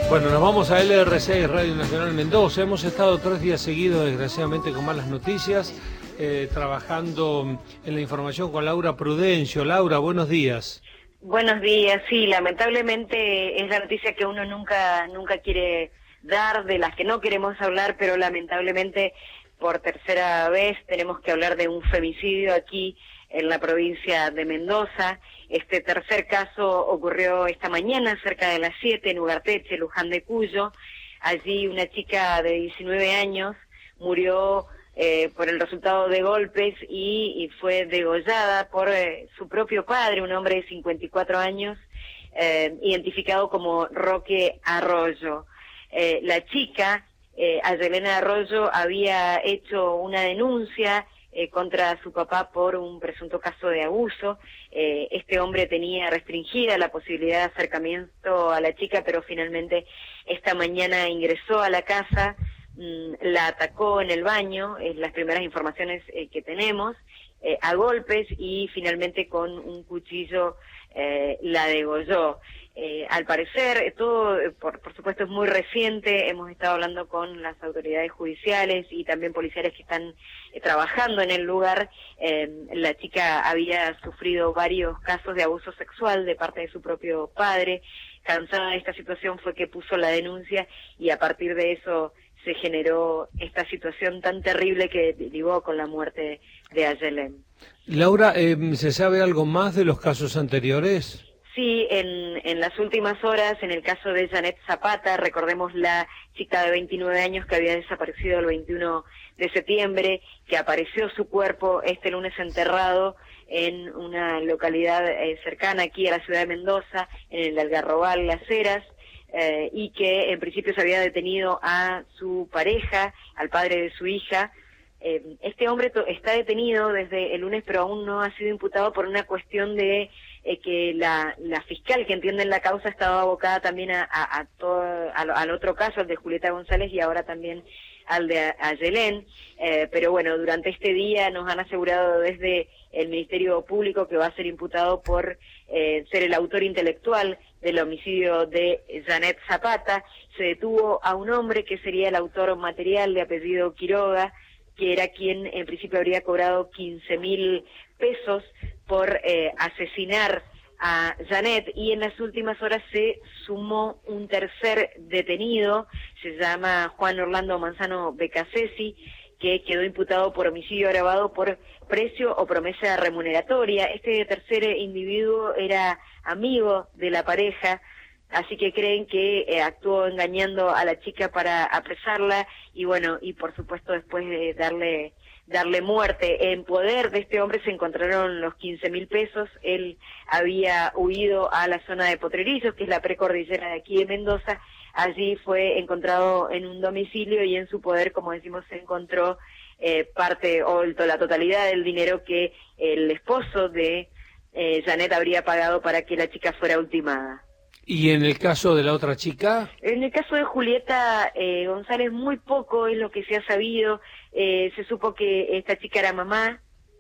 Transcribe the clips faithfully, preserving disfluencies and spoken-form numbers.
Bueno, nos vamos a L R seis, Radio Nacional Mendoza. Hemos estado tres días seguidos, desgraciadamente, con malas noticias, eh, trabajando en la información con Laura Prudencio. Laura, buenos días. Buenos días, sí, lamentablemente es la noticia que uno nunca, nunca quiere dar, de las que no queremos hablar, pero lamentablemente por tercera vez tenemos que hablar de un femicidio aquí en la provincia de Mendoza. Este tercer caso ocurrió esta mañana, cerca de las siete, en Ugarteche, Luján de Cuyo. Allí una chica de diecinueve años murió eh, por el resultado de golpes y, y fue degollada por eh, su propio padre, un hombre de cincuenta y cuatro años, eh, identificado como Roque Arroyo. Eh, la chica, eh, Ayelena Arroyo, había hecho una denuncia Eh, contra su papá por un presunto caso de abuso. Eh, este hombre tenía restringida la posibilidad de acercamiento a la chica, pero finalmente esta mañana ingresó a la casa, mmm, la atacó en el baño, es las primeras informaciones eh, que tenemos, eh, a golpes, y finalmente con un cuchillo eh, la degolló. Eh, al parecer, todo, por, por supuesto, es muy reciente. Hemos estado hablando con las autoridades judiciales y también policiales que están eh, trabajando en el lugar. Eh, la chica había sufrido varios casos de abuso sexual de parte de su propio padre. Cansada de esta situación fue que puso la denuncia, y a partir de eso se generó esta situación tan terrible que derivó con la muerte de Ayelén. Laura, eh, ¿se sabe algo más de los casos anteriores? Sí, en, en las últimas horas, en el caso de Janet Zapata, recordemos la chica de veintinueve años que había desaparecido el veintiuno de septiembre, que apareció su cuerpo este lunes enterrado en una localidad eh, cercana aquí a la ciudad de Mendoza, en el Algarrobal, Las Heras, eh, y que en principio se había detenido a su pareja, al padre de su hija. Eh, este hombre está detenido desde el lunes, pero aún no ha sido imputado por una cuestión de eh, que la, la fiscal que entiende en la causa estaba abocada también a, a, a todo, a, al otro caso, al de Julieta González, y ahora también al de Ayelén. Eh, pero bueno, durante este día nos han asegurado desde el Ministerio Público que va a ser imputado por eh, ser el autor intelectual del homicidio de Janet Zapata. Se detuvo a un hombre que sería el autor material, de apellido Quiroga, que era quien en principio habría cobrado quince mil pesos por eh, asesinar a Janet, y en las últimas horas se sumó un tercer detenido, se llama Juan Orlando Manzano Becasesi, que quedó imputado por homicidio agravado por precio o promesa remuneratoria. Este tercer individuo era amigo de la pareja, así que creen que eh, actuó engañando a la chica para apresarla y bueno, y por supuesto después de darle darle muerte. En poder de este hombre se encontraron los quince mil pesos. Él había huido a la zona de Potrerillos, que es la precordillera de aquí de Mendoza. Allí fue encontrado en un domicilio y en su poder, como decimos, se encontró eh, parte o la totalidad del dinero que el esposo de eh, Janet habría pagado para que la chica fuera ultimada. ¿Y en el caso de la otra chica? En el caso de Julieta eh, González, muy poco es lo que se ha sabido. Eh, se supo que esta chica era mamá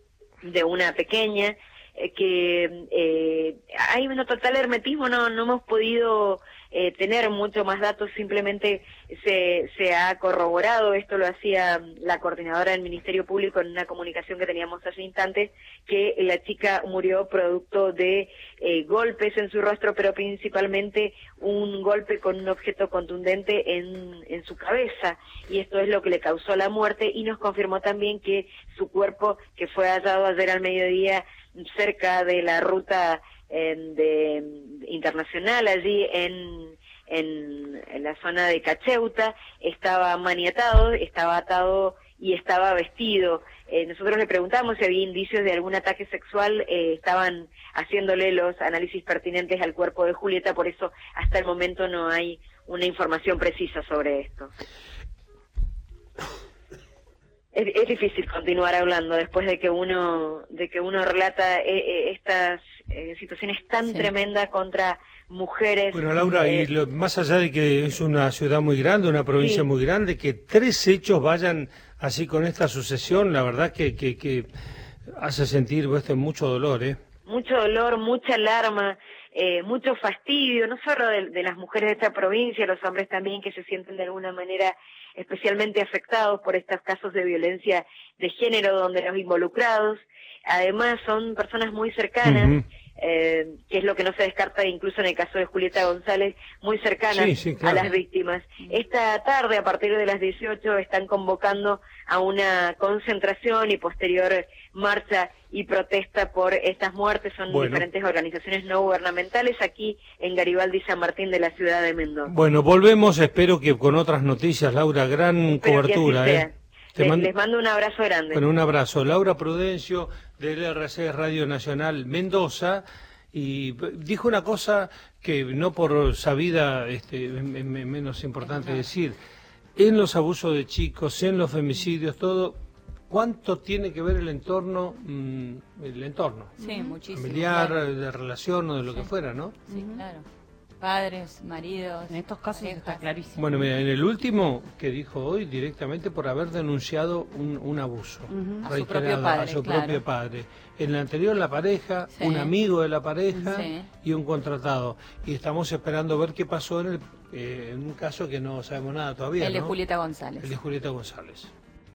de una pequeña, eh, que eh, hay un total hermetismo, no, no hemos podido eh, tener mucho más datos, simplemente se, se ha corroborado, esto lo hacía la coordinadora del Ministerio Público en una comunicación que teníamos hace instantes, que la chica murió producto de eh, golpes en su rostro, pero principalmente un golpe con un objeto contundente en, en su cabeza, y esto es lo que le causó la muerte, y nos confirmó también que su cuerpo, que fue hallado ayer al mediodía cerca de la ruta eh, de, de internacional, allí en, en, en la zona de Cacheuta, estaba maniatado, estaba atado y estaba vestido. Eh, nosotros le preguntamos si había indicios de algún ataque sexual, eh, estaban haciéndole los análisis pertinentes al cuerpo de Julieta, por eso hasta el momento no hay una información precisa sobre esto. Es, es difícil continuar hablando después de que uno de que uno relata eh, eh, estas eh, situaciones tan sí. tremendas contra mujeres. Bueno, Laura, eh, y lo, más allá de que es una ciudad muy grande, una provincia sí. muy grande, que tres hechos vayan así con esta sucesión, la verdad que, que, que hace sentir esto mucho dolor, ¿eh? Mucho dolor, mucha alarma. eh, mucho fastidio, no solo de, de las mujeres de esta provincia, los hombres también que se sienten de alguna manera especialmente afectados por estos casos de violencia de género donde los involucrados, además son personas muy cercanas, uh-huh. eh, que es lo que no se descarta incluso en el caso de Julieta González, muy cercanas sí, sí, claro. a las víctimas. Esta tarde, a partir de las dieciocho, están convocando a una concentración y posterior marcha y protesta por estas muertes. Son bueno. diferentes organizaciones no gubernamentales aquí en Garibaldi y San Martín de la ciudad de Mendoza. Bueno, volvemos, espero que con otras noticias, Laura, gran espero cobertura. ¿eh? Les, mando... les mando un abrazo grande. Bueno, un abrazo. Laura Prudencio, del R C Radio Nacional Mendoza, y dijo una cosa que no por sabida este, menos importante decir, en los abusos de chicos, en los femicidios, todo, ¿cuánto tiene que ver el entorno, mmm, el entorno? Sí, muchísimo. Familiar, claro. de relación o de lo sí. que fuera, ¿no? Sí, uh-huh. claro. Padres, maridos. En estos casos hijas. Está clarísimo. Bueno, mira, en el último que dijo hoy, directamente por haber denunciado un, un abuso. Uh-huh. A su propio padre. A su claro. propio padre. En el anterior, la pareja, sí. un amigo de la pareja sí. y un contratado. Y estamos esperando ver qué pasó en, el, eh, en un caso que no sabemos nada todavía. El de ¿no? Julieta González. El de Julieta González.